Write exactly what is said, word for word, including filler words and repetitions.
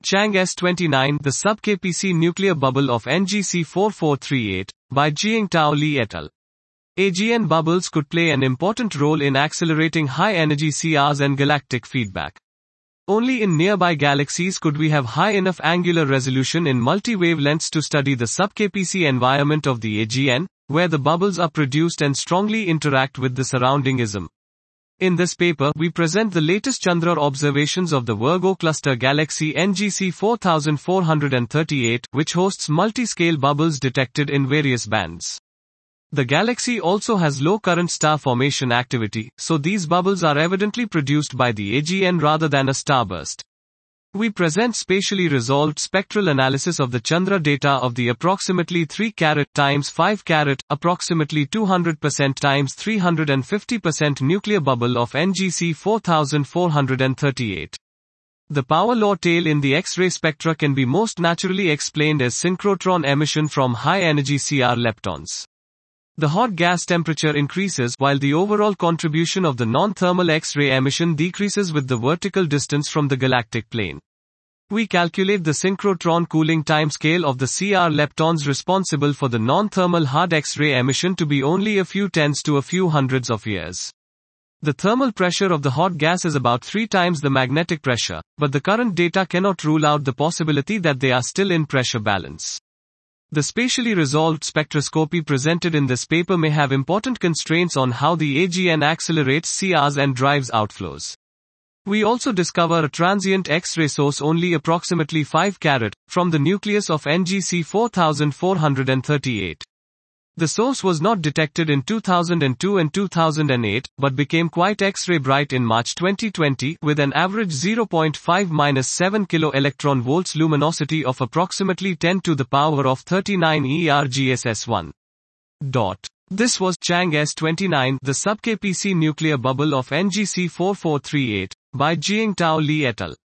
Chang S twenty-nine, The Sub-K P C Nuclear Bubble of N G C four four three eight, by Jiantao Li et al. A G N bubbles could play an important role in accelerating high-energy C Rs and galactic feedback. Only in nearby galaxies could we have high enough angular resolution in multi-wavelengths to study the sub-K P C environment of the A G N, where the bubbles are produced and strongly interact with the surrounding I S M. In this paper, we present the latest Chandra observations of the Virgo cluster galaxy N G C four four three eight, which hosts multi-scale bubbles detected in various bands. The galaxy also has low current star formation activity, so these bubbles are evidently produced by the A G N rather than a starburst. We present spatially resolved spectral analysis of the Chandra data of the approximately three carat times five carat, approximately two hundred percent times three hundred fifty percent nuclear bubble of N G C four four three eight. The power law tail in the X-ray spectra can be most naturally explained as synchrotron emission from high-energy C R leptons. The hot gas temperature increases while the overall contribution of the non-thermal X-ray emission decreases with the vertical distance from the galactic plane. We calculate the synchrotron cooling timescale of the C R leptons responsible for the non-thermal hard X-ray emission to be only a few tens to a few hundreds of years. The thermal pressure of the hot gas is about three times the magnetic pressure, but the current data cannot rule out the possibility that they are still in pressure balance. The spatially resolved spectroscopy presented in this paper may have important constraints on how the A G N accelerates C Rs and drives outflows. We also discover a transient X-ray source only approximately five carat, from the nucleus of N G C four four three eight. The source was not detected in two thousand two and two thousand eight, but became quite X-ray bright in March twenty twenty, with an average zero point five to seven kilo electron volts luminosity of approximately ten to the power of thirty-nine E R G S S one. Dot. This was Chang S twenty-nine, The Sub-K P C Nuclear Bubble of N G C four four three eight, by Jiantao Li et al.